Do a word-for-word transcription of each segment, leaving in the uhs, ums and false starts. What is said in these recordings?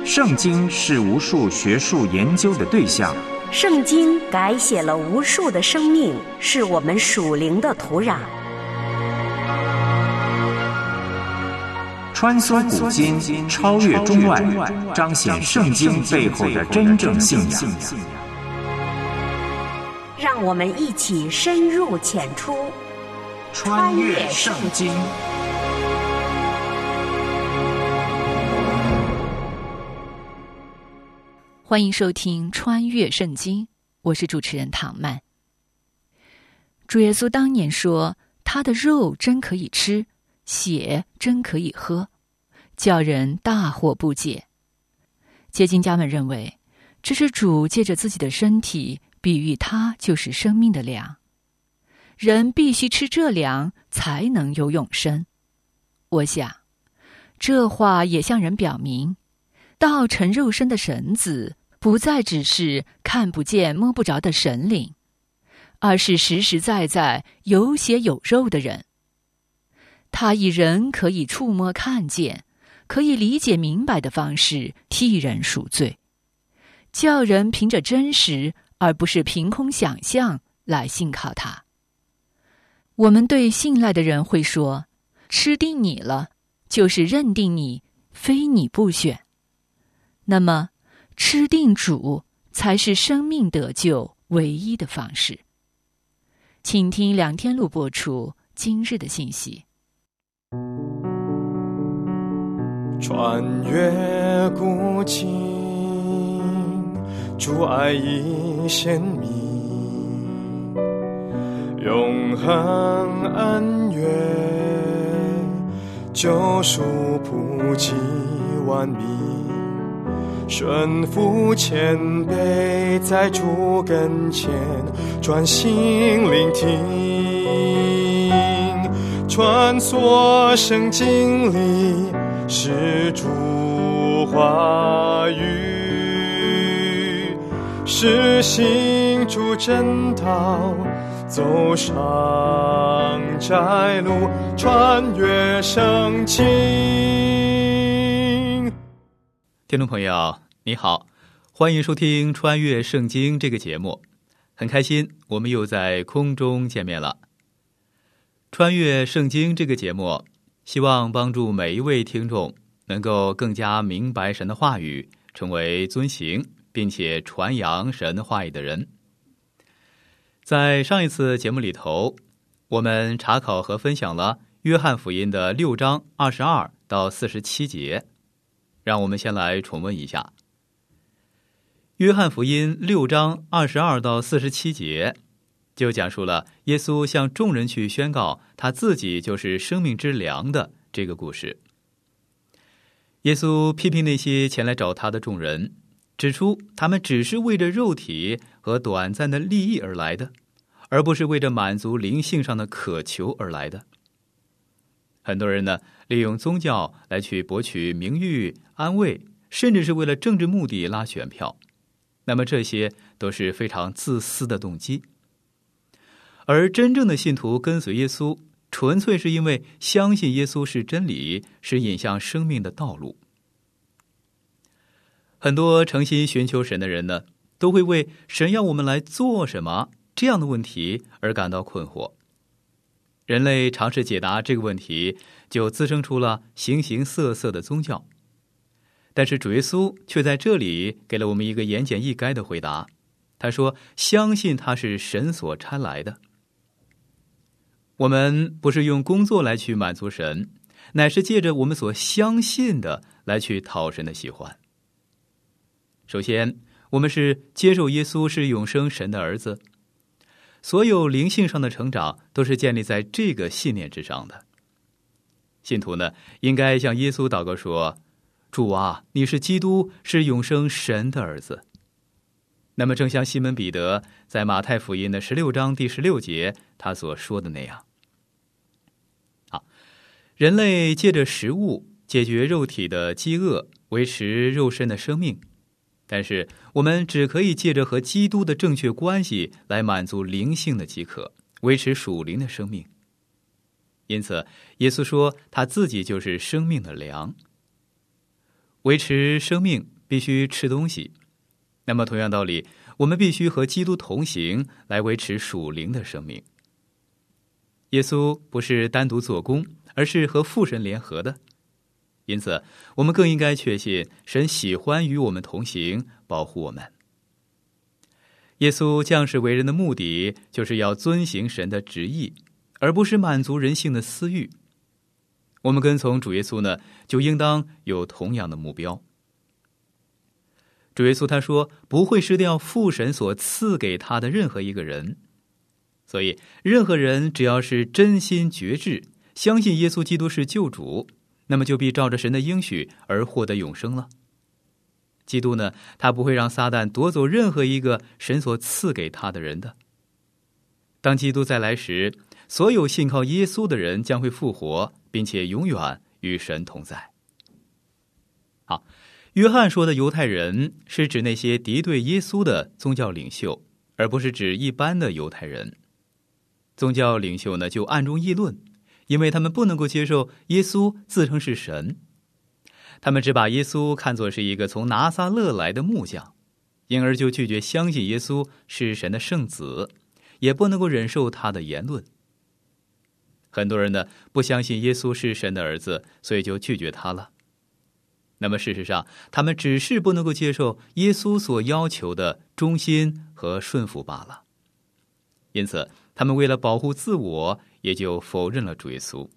圣经是无数学术研究的对象， 圣经改写了无数的生命，是我们属灵的土壤。 穿梭古今，超越中外，彰显圣经背后的真正信仰。 让我们一起深入浅出， 穿越圣经。 欢迎收听《穿越圣经》，我是主持人唐曼。主耶稣当年说，他的肉真可以吃，血真可以喝，叫人大惑不解。解经家们认为，这是主借着自己的身体比喻他就是生命的粮，人必须吃这粮才能有永生。我想，这话也向人表明，道成肉身的神子不再只是看不见摸不着的神灵，而是实实在在有血有肉的人。他以人可以触摸看见，可以理解明白的方式替人赎罪，叫人凭着真实而不是凭空想象来信靠他。我们对信赖的人会说，吃定你了，就是认定你，非你不选。那么吃定主才是生命得救唯一的方式。请听两天录播出今日的信息。 穿越古今，主爱已显明，永恒恩怨，救赎普及万民，顺服谦卑，在主跟前专心聆听，穿梭圣经里是主话语，是行主真道，走上窄路，穿越圣经。 听众朋友你好，欢迎收听穿越圣经这个节目，很开心我们又在空中见面了。穿越圣经这个节目希望帮助每一位听众能够更加明白神的话语，成为遵行并且传扬神话语的人。在上一次节目里头，我们查考和分享了约翰福音的六章二十二到四十七节，让我们先来重温一下。约翰福音六章二十二到四十七节就讲述了耶稣向众人去宣告他自己就是生命之粮的这个故事。耶稣批评那些前来找他的众人，指出他们只是为着肉体和短暂的利益而来的，而不是为着满足灵性上的渴求而来的。很多人呢，利用宗教来去博取名誉、安慰，甚至是为了政治目的拉选票。那么这些都是非常自私的动机。而真正的信徒跟随耶稣，纯粹是因为相信耶稣是真理，是引向生命的道路。很多诚心寻求神的人呢，都会为神要我们来做什么这样的问题而感到困惑。人类尝试解答这个问题，就滋生出了形形色色的宗教。但是主耶稣却在这里给了我们一个言简意赅的回答。他说，相信他是神所差来的。我们不是用工作来去满足神，乃是借着我们所相信的来去讨神的喜欢。首先，我们是接受耶稣是永生神的儿子，所有灵性上的成长都是建立在这个信念之上的。信徒呢，应该向耶稣祷告说，主啊，你是基督，是永生神的儿子。那么正像西门彼得在马太福音的十六章第十六节他所说的那样，好，人类借着食物解决肉体的饥饿，维持肉身的生命，但是我们只可以借着和基督的正确关系来满足灵性的饥渴，维持属灵的生命。因此耶稣说他自己就是生命的粮。维持生命必须吃东西。那么同样道理，我们必须和基督同行，来维持属灵的生命。耶稣不是单独做工，而是和父神联合的。因此，我们更应该确信神喜欢与我们同行，保护我们。耶稣降世为人的目的，就是要遵行神的旨意，而不是满足人性的私欲。我们跟从主耶稣呢，就应当有同样的目标。主耶稣他说，不会失掉父神所赐给他的任何一个人。所以，任何人只要是真心决志，相信耶稣基督是救主，那么就必照着神的应许而获得永生了。基督呢，他不会让撒旦夺走任何一个神所赐给他的人的。当基督再来时，所有信靠耶稣的人将会复活，并且永远与神同在。好，约翰说的犹太人是指那些敌对耶稣的宗教领袖，而不是指一般的犹太人。宗教领袖呢，就暗中议论，因为他们不能够接受耶稣自称是神。他们只把耶稣看作是一个从拿撒勒来的木匠，因而就拒绝相信耶稣是神的圣子，也不能够忍受他的言论。很多人呢，不相信耶稣是神的儿子，所以就拒绝他了。那么事实上，他们只是不能够接受耶稣所要求的忠心和顺服罢了。因此，他们为了保护自我，也就否认了主耶稣。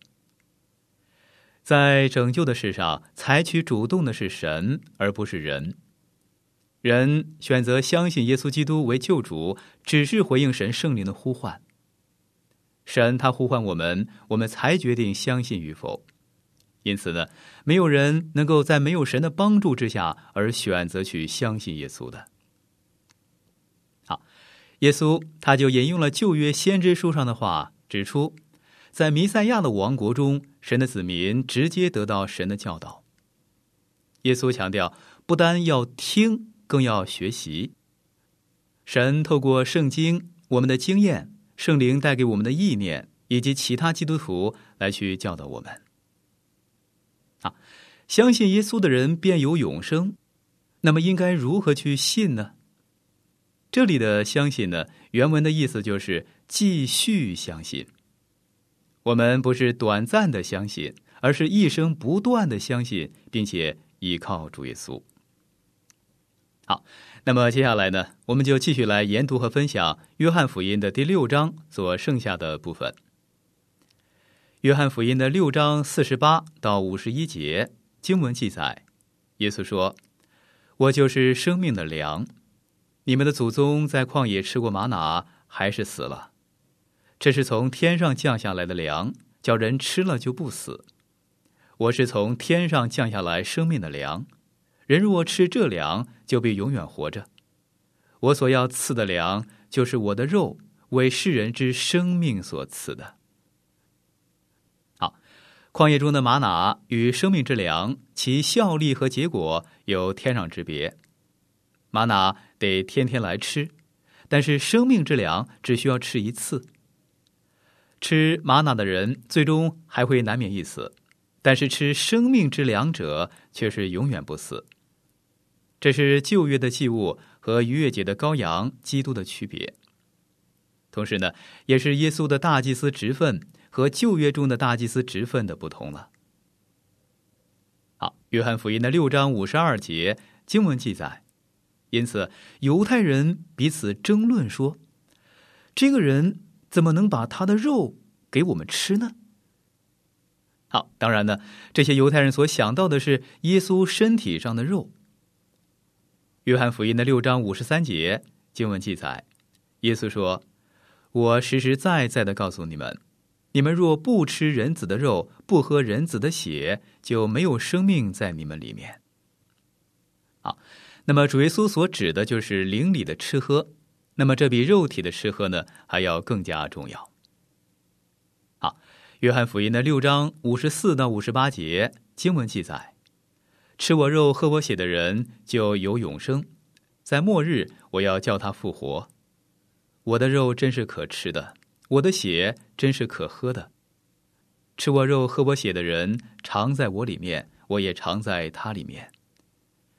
在拯救的事上，采取主动的是神，而不是人。人选择相信耶稣基督为救主，只是回应神圣灵的呼唤。神他呼唤我们，我们才决定相信与否。因此呢，没有人能够在没有神的帮助之下而选择去相信耶稣的。好，耶稣他就引用了旧约先知书上的话，指出在弥赛亚的王国中，神的子民直接得到神的教导。耶稣强调，不单要听，更要学习。神透过圣经、我们的经验、圣灵带给我们的意念，以及其他基督徒来去教导我们。啊，相信耶稣的人便有永生，那么应该如何去信呢？这里的相信呢，原文的意思就是继续相信。我们不是短暂的相信，而是一生不断的相信，并且依靠主耶稣。好，那么接下来呢，我们就继续来研读和分享约翰福音的第六章所剩下的部分。约翰福音的六章四十八到五十一节经文记载，耶稣说：“我就是生命的粮，你们的祖宗在旷野吃过玛拿，还是死了。这是从天上降下来的粮，叫人吃了就不死。我是从天上降下来生命的粮，人若吃这粮，就必永远活着。我所要赐的粮，就是我的肉，为世人之生命所赐的。”好，旷野中的玛拿与生命之粮，其效力和结果有天壤之别。玛拿得天天来吃，但是生命之粮只需要吃一次。吃玛拿的人最终还会难免一死，但是吃生命之粮者却是永远不死。这是旧约的祭物和逾越节的羔羊基督的区别，同时呢，也是耶稣的大祭司职分和旧约中的大祭司职分的不同了。好，约翰福音的六章五十二节经文记载，因此犹太人彼此争论说，这个人怎么能把他的肉给我们吃呢？好，当然呢，这些犹太人所想到的是耶稣身体上的肉。约翰福音的六章五十三节经文记载，耶稣说：“我实实在在的告诉你们，你们若不吃人子的肉，不喝人子的血，就没有生命在你们里面。”好，那么主耶稣所指的就是灵里的吃喝，那么这比肉体的吃喝呢，还要更加重要。好，约翰福音的六章五十四到五十八节经文记载，吃我肉喝我血的人就有永生，在末日我要叫他复活。我的肉真是可吃的，我的血真是可喝的。吃我肉喝我血的人常在我里面，我也常在他里面。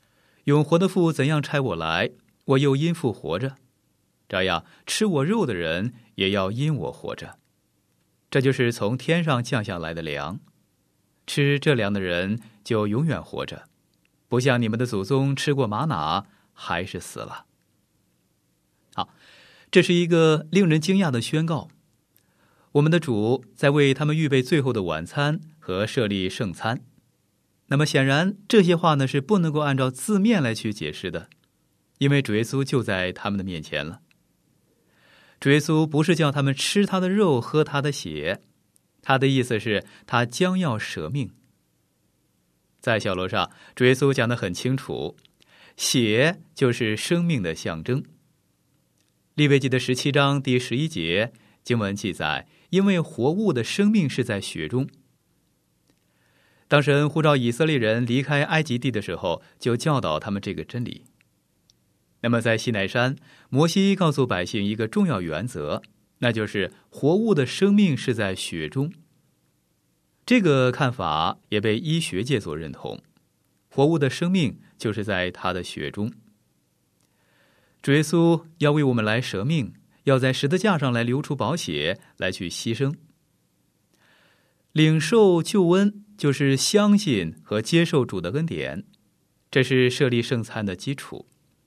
永活的父怎样差我来，我又因父活着，这样吃我肉的人也要因我活着。这就是从天上降下来的粮，吃这粮的人就永远活着，不像你们的祖宗吃过玛瑙，还是死了。好，这是一个令人惊讶的宣告。我们的主在为他们预备最后的晚餐和设立圣餐。那么显然这些话呢是不能够按照字面来去解释的，因为主耶稣就在他们的面前了。主耶稣不是叫他们吃他的肉喝他的血，他的意思是他将要舍命。在小楼上，主耶稣讲得很清楚，血就是生命的象征。利未记的十七章第十一节经文记载，因为活物的生命是在血中。当神呼召以色列人离开埃及地的时候，就教导他们这个真理。那么在西乃山，摩西告诉百姓一个重要原则，那就是活物的生命是在血中。这个看法也被医学界所认同，活物的生命就是在他的血中。主耶稣要为我们来舍命，要在十字架上来流出宝血，来去牺牲。领受救恩就是相信和接受主的恩典，这是设立圣餐的基础。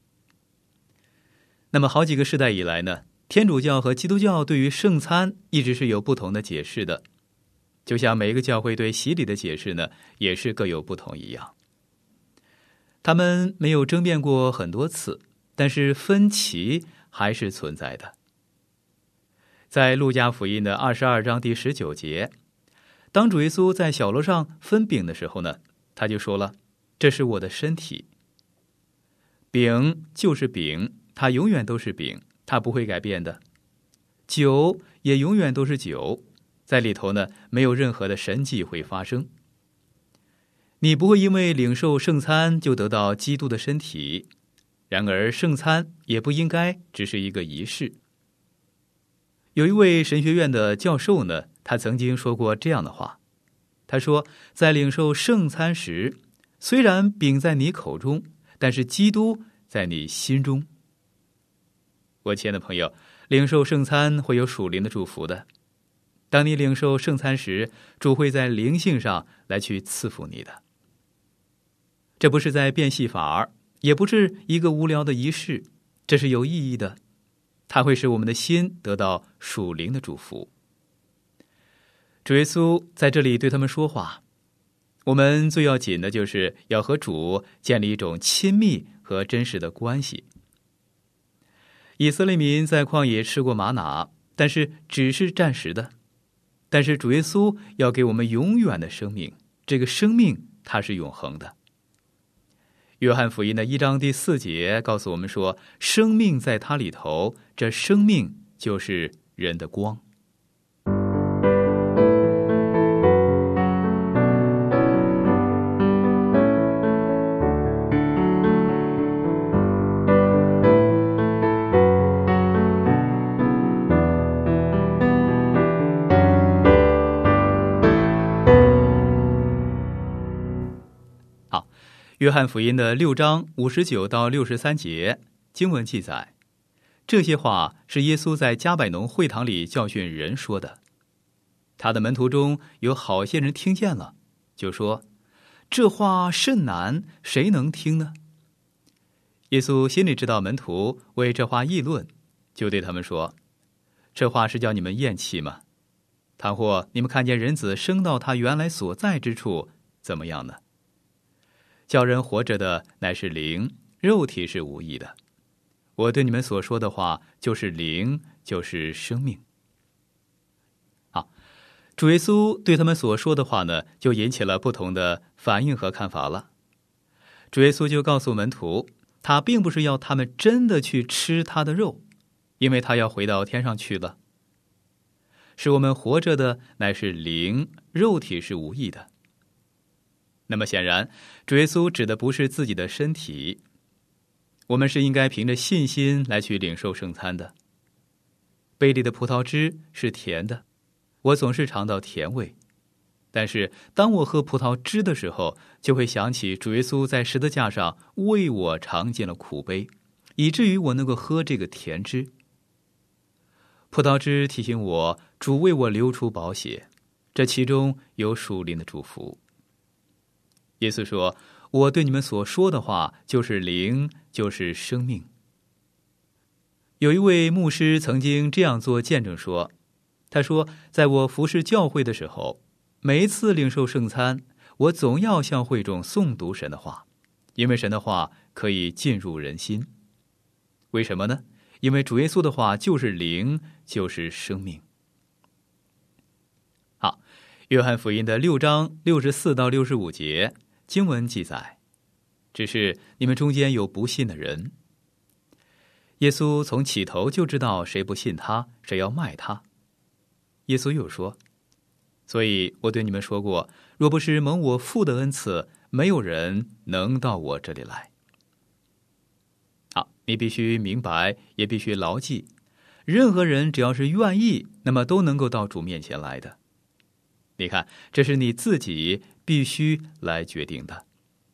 那么好几个世代以来呢，天主教和基督教对于圣餐一直是有不同的解释的，就像每一个教会对洗礼的解释呢，也是各有不同一样。他们没有争辩过很多次，但是分歧还是存在的。在路加福音的二十二章第十九节，当主耶稣在小楼上分饼的时候呢，他就说了，这是我的身体。饼就是饼，它永远都是饼，它不会改变的。酒也永远都是酒，在里头呢，没有任何的神迹会发生。你不会因为领受圣餐就得到基督的身体，然而圣餐也不应该只是一个仪式。有一位神学院的教授呢，他曾经说过这样的话，他说，在领受圣餐时，虽然饼在你口中，但是基督在你心中。我亲爱的朋友，领受圣餐会有属灵的祝福的。当你领受圣餐时，主会在灵性上来去赐福你的。这不是在变戏法，也不是一个无聊的仪式，这是有意义的，它会使我们的心得到属灵的祝福。主耶稣在这里对他们说话，我们最要紧的就是要和主建立一种亲密和真实的关系。以色列民在旷野吃过玛瑙，但是只是暂时的，但是主耶稣要给我们永远的生命，这个生命它是永恒的。约翰福音的一章第四节告诉我们说，生命在他里头，这生命就是人的光。约翰福音的六章五十九到六十三节经文记载，这些话是耶稣在迦百农会堂里教训人说的。他的门徒中有好些人听见了，就说，这话甚难，谁能听呢？耶稣心里知道门徒为这话议论，就对他们说，这话是叫你们厌弃吗？倘或你们看见人子升到他原来所在之处，怎么样呢？叫人活着的乃是灵，肉体是无益的。我对你们所说的话就是灵，就是生命。好，主耶稣对他们所说的话呢，就引起了不同的反应和看法了。主耶稣就告诉门徒，他并不是要他们真的去吃他的肉，因为他要回到天上去了。使我们活着的乃是灵，肉体是无益的。那么显然，主耶稣指的不是自己的身体，我们是应该凭着信心来去领受圣餐的。杯里的葡萄汁是甜的，我总是尝到甜味， 但是当我喝葡萄汁的时候，就会想起主耶稣在十字架上为我尝尽了苦悲，以至于我能够喝这个甜汁。葡萄汁提醒我，主为我流出宝血，这其中有属灵的祝福。耶稣说，我对你们所说的话就是灵，就是生命。有一位牧师曾经这样做见证说，他说，在我服侍教会的时候，每一次领受圣餐，我总要向会众诵读神的话，因为神的话可以进入人心。为什么呢？因为主耶稣的话就是灵，就是生命。好，约翰福音的六章六十四到六十五节经文记载，只是你们中间有不信的人。耶稣从起头就知道谁不信他，谁要卖他。耶稣又说，所以我对你们说过，若不是蒙我父的恩赐，没有人能到我这里来。好，你必须明白，也必须牢记，任何人只要是愿意，那么都能够到主面前来的。你看，这是你自己必须来决定的。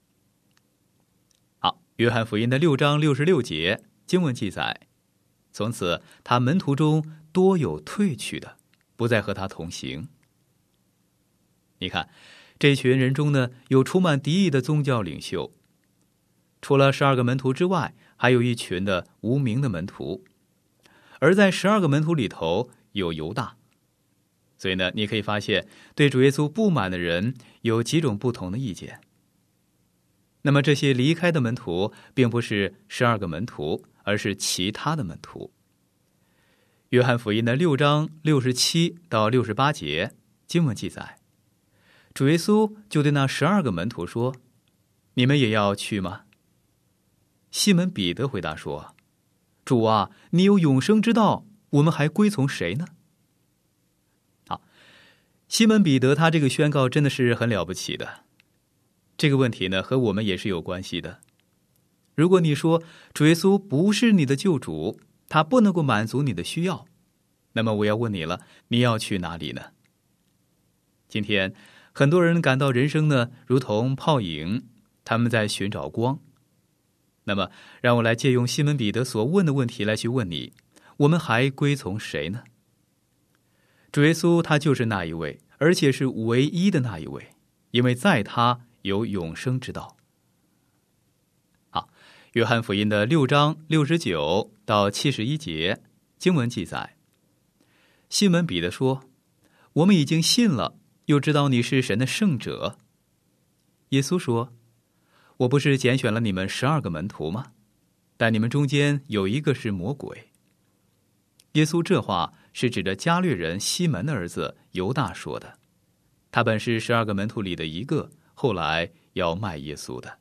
好，约翰福音的六章六十六节经文记载，从此他门徒中多有退去的，不再和他同行。你看，这群人中呢，有充满敌意的宗教领袖，除了十二个门徒之外，还有一群的无名的门徒，而在十二个门徒里头有犹大。所以呢，你可以发现，对主耶稣不满的人有几种不同的意见。那么这些离开的门徒并不是十二个门徒，而是其他的门徒。约翰福音的六章六十七到六十八节经文记载，主耶稣就对那十二个门徒说，你们也要去吗？西门彼得回答说，主啊，你有永生之道，我们还归从谁呢？好，西门彼得他这个宣告真的是很了不起的。这个问题呢，和我们也是有关系的。如果你说主耶稣不是你的救主，他不能够满足你的需要，那么我要问你了，你要去哪里呢？今天很多人感到人生呢如同泡影，他们在寻找光。那么让我来借用西门彼得所问的问题来去问你，我们还归从谁呢？主耶稣他就是那一位，而且是唯一的那一位，因为在他有永生之道。好，约翰福音的六章六十九到七十一节经文记载，西门彼得说，我们已经信了，又知道你是神的圣者。耶稣说，我不是拣选了你们十二个门徒吗？但你们中间有一个是魔鬼。耶稣这话是指着加略人西门的儿子犹大说的，他本是十二个门徒里的一个，后来要卖耶稣的。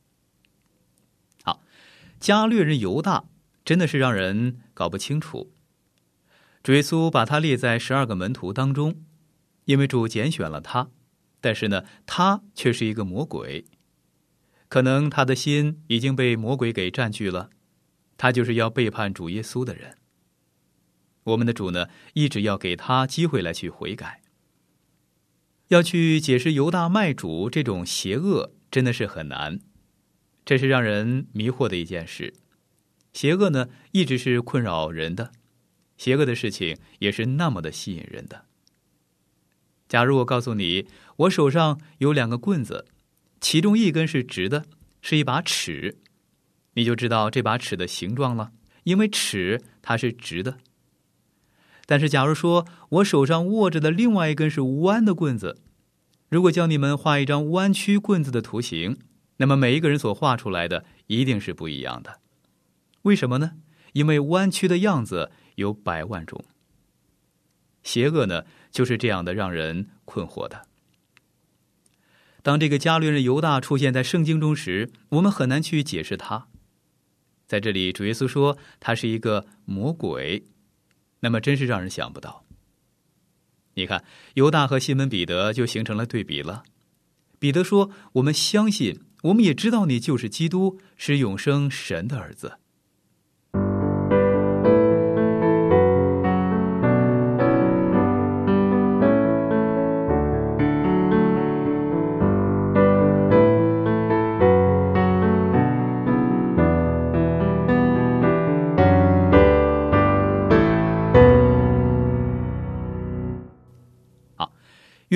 好，加略人犹大真的是让人搞不清楚。主耶稣把他列在十二个门徒当中，因为主拣选了他，但是呢，他却是一个魔鬼。可能他的心已经被魔鬼给占据了，他就是要背叛主耶稣的人。我们的主呢，一直要给他机会来去悔改。要去解释犹大卖主这种邪恶，真的是很难，这是让人迷惑的一件事。邪恶呢，一直是困扰人的，邪恶的事情也是那么的吸引人的。假如我告诉你，我手上有两个棍子，其中一根是直的，是一把尺，你就知道这把尺的形状了，因为尺它是直的。但是假如说我手上握着的另外一根是弯的棍子，如果叫你们画一张弯曲棍子的图形，那么每一个人所画出来的一定是不一样的。为什么呢？因为弯曲的样子有百万种。邪恶呢，就是这样的让人困惑的。当这个加略人犹大出现在圣经中时，我们很难去解释他。在这里主耶稣说他是一个魔鬼，那么真是让人想不到。你看，犹大和西门彼得就形成了对比了。彼得说，我们相信，我们也知道你就是基督，是永生神的儿子。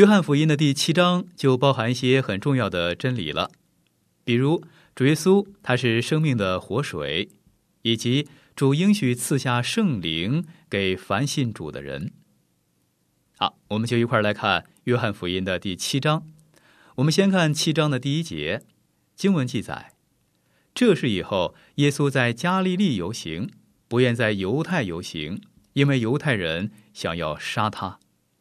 约翰福音的第七章就包含一些很重要的真理了，比如主耶稣他是生命的活水，以及主应许赐下圣灵给凡信主的人。好，我们就一块来看约翰福音的第七章。我们先看七章的第一节，经文记载，这事以后，耶稣在加利利游行，不愿在犹太游行，因为犹太人想要杀他。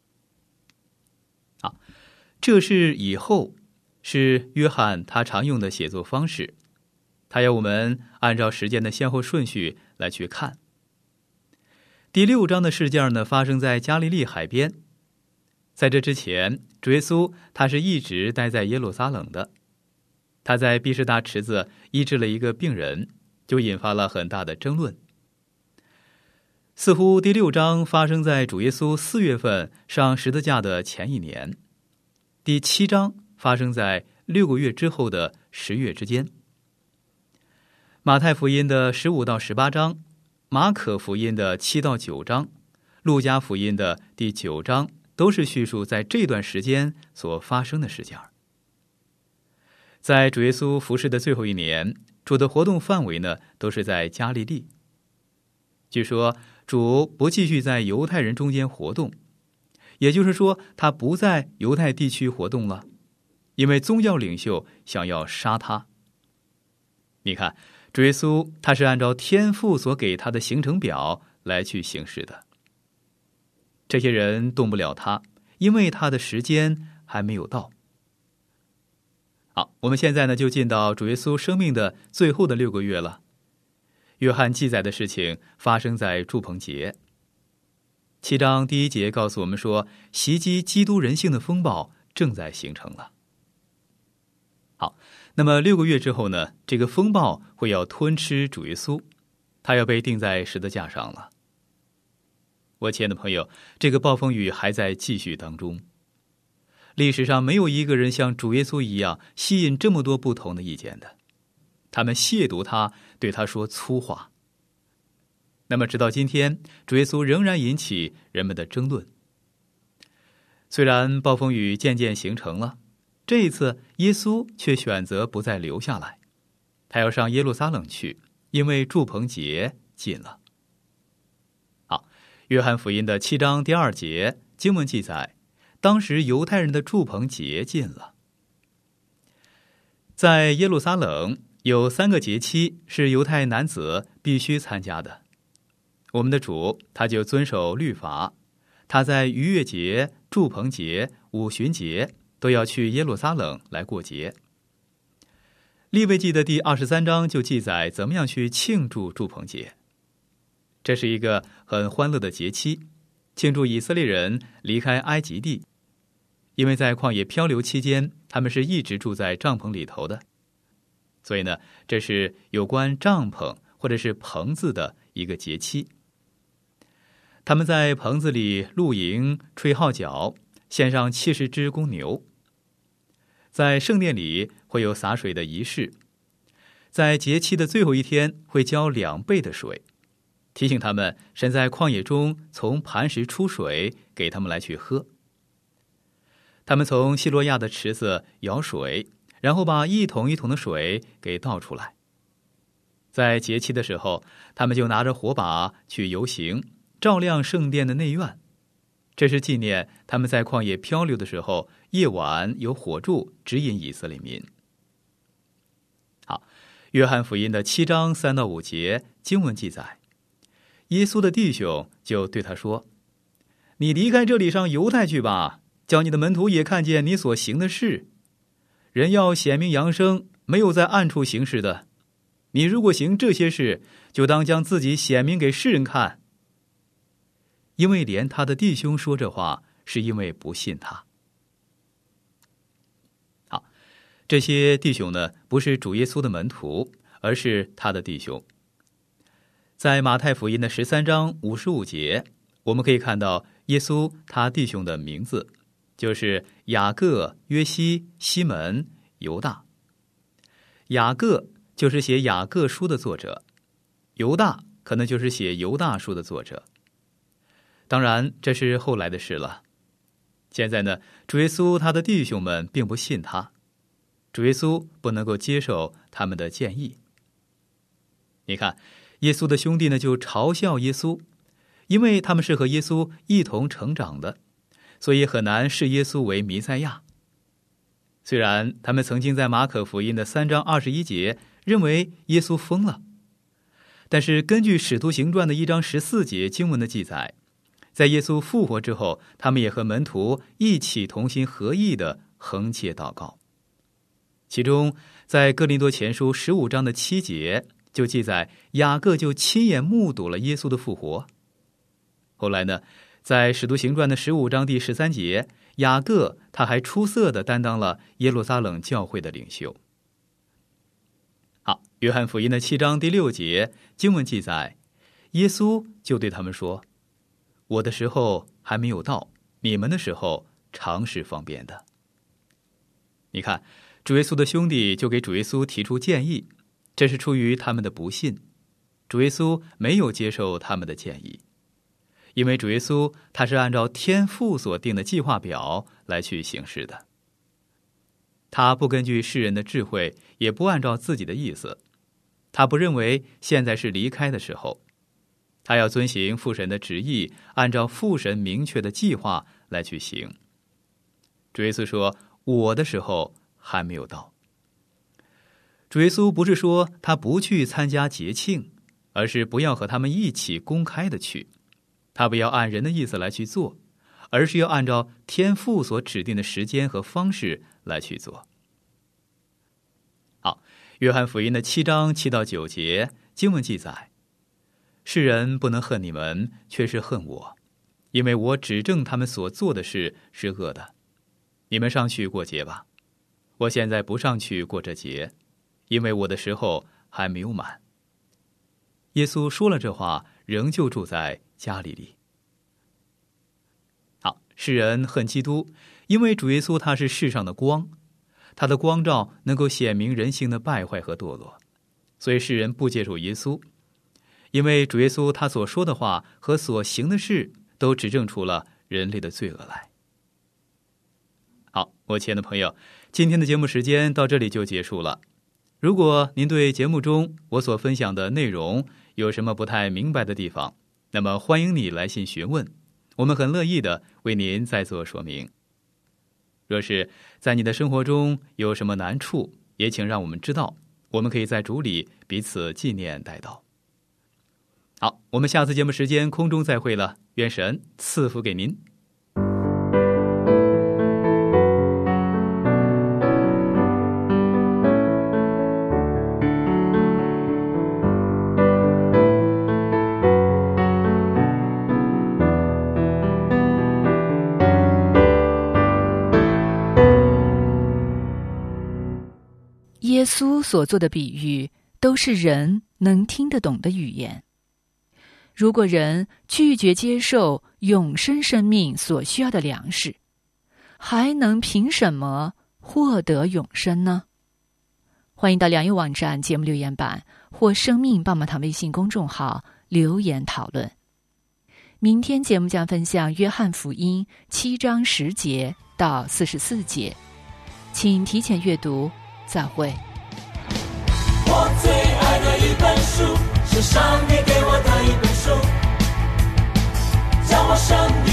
啊，这事以后是约翰他常用的写作方式，他要我们按照时间的先后顺序来去看。第六章的事件呢，发生在加利利海边。在这之前，主耶稣他是一直待在耶路撒冷的。他在毕士大池子医治了一个病人，就引发了很大的争论。似乎第六章发生在主耶稣四月份上十字架的前一年，第七章发生在六个月之后的十月之间。马太福音的十五到十八章，马可福音的七到九章，路加福音的第九章，都是叙述在这段时间所发生的事件。在主耶稣服侍的最后一年，主的活动范围呢，都是在加利利。据说主不继续在犹太人中间活动，也就是说他不在犹太地区活动了，因为宗教领袖想要杀他。你看，主耶稣他是按照天父所给他的行程表来去行事的。这些人动不了他，因为他的时间还没有到。好，我们现在呢就进到主耶稣生命的最后的六个月了。约翰记载的事情发生在住棚节。七章第一节告诉我们说，袭击基督人性的风暴正在形成了。好，那么六个月之后呢，这个风暴会要吞吃主耶稣，他要被钉在十字架上了。我亲爱的朋友，这个暴风雨还在继续当中。历史上没有一个人像主耶稣一样吸引这么多不同的意见的，他们亵渎他，对他说粗话。那么直到今天，主耶稣仍然引起人们的争论。虽然暴风雨渐渐形成了，这一次耶稣却选择不再留下来，他要上耶路撒冷去，因为住棚节近了。好，约翰福音的七章第二节经文记载，当时犹太人的住棚节近了。在耶路撒冷有三个节期是犹太男子必须参加的。我们的主他就遵守律法，他在逾越节、住棚节、五旬节都要去耶路撒冷来过节。利未记的第二十三章就记载怎么样去庆祝住棚节。这是一个很欢乐的节期，庆祝以色列人离开埃及地，因为在旷野漂流期间，他们是一直住在帐篷里头的，所以呢，这是有关帐篷或者是棚子的一个节期。他们在棚子里露营、吹号角，献上七十只公牛。在圣殿里会有洒水的仪式，在节期的最后一天会浇两倍的水，提醒他们神在旷野中从磐石出水给他们来去喝。他们从希罗亚的池子舀水，然后把一桶一桶的水给倒出来。在节期的时候，他们就拿着火把去游行，照亮圣殿的内院。这是纪念他们在旷野漂流的时候，夜晚有火柱指引以色列民。好，约翰福音的七章三到五节经文记载，耶稣的弟兄就对他说，你离开这里上犹太去吧，叫你的门徒也看见你所行的事。人要显明扬声，没有在暗处行事的。你如果行这些事，就当将自己显明给世人看。因为连他的弟兄说这话，是因为不信他。好，这些弟兄呢，不是主耶稣的门徒，而是他的弟兄。在马太福音的十三章五十五节，我们可以看到耶稣他弟兄的名字，就是雅各、约西、西门、犹大。雅各就是写雅各书的作者，犹大可能就是写犹大书的作者。当然这是后来的事了。 现在呢，主耶稣他的弟兄们并不信他，主耶稣不能够接受他们的建议。你看，耶稣的兄弟呢就嘲笑耶稣，因为他们是和耶稣一同成长的，所以很难视耶稣为弥赛亚。虽然他们曾经在马可福音的三章二十一节认为耶稣疯了，但是根据使徒行传的一章十四节经文的记载，在耶稣复活之后，他们也和门徒一起同心合意的横切祷告。其中在哥林多前书十五章的七节就记载，雅各就亲眼目睹了耶稣的复活。后来呢，在使徒行传的十五章第十三节，雅各他还出色地担当了耶路撒冷教会的领袖。好，约翰福音的七章第六节经文记载，耶稣就对他们说，我的时候还没有到，你们的时候常是方便的。你看，主耶稣的兄弟就给主耶稣提出建议，这是出于他们的不信，主耶稣没有接受他们的建议，因为主耶稣他是按照天父所定的计划表来去行事的。他不根据世人的智慧，也不按照自己的意思，他不认为现在是离开的时候，他要遵行父神的旨意，按照父神明确的计划来去行。主耶稣说，我的时候还没有到。主耶稣不是说他不去参加节庆，而是不要和他们一起公开的去，他不要按人的意思来去做，而是要按照天父所指定的时间和方式来去做。好，约翰福音的七章七到九节经文记载，世人不能恨你们，却是恨我，因为我指证他们所做的事是恶的。你们上去过节吧，我现在不上去过这节，因为我的时候还没有满。耶稣说了这话，仍旧住在加利利。好，世人恨基督，因为主耶稣他是世上的光，他的光照能够显明人性的败坏和堕落，所以世人不接受耶稣，因为主耶稣他所说的话和所行的事都指证出了人类的罪恶来。好，我亲爱的朋友，今天的节目时间到这里就结束了。如果您对节目中我所分享的内容有什么不太明白的地方，那么欢迎你来信询问，我们很乐意的为您再做说明。若是在你的生活中有什么难处，也请让我们知道，我们可以在主里彼此纪念代祷。好，我们下次节目时间空中再会了，愿神赐福给您。 耶稣所做的比喻都是人能听得懂的语言。如果人拒绝接受永生生命所需要的粮食，还能凭什么获得永生呢？欢迎到良友网站节目留言板或生命棒棒糖微信公众号留言讨论。明天节目将分享约翰福音七章十节到四十四节，请提前阅读。再会。 我最爱的一本书，是上帝给我的一本书，叫我生命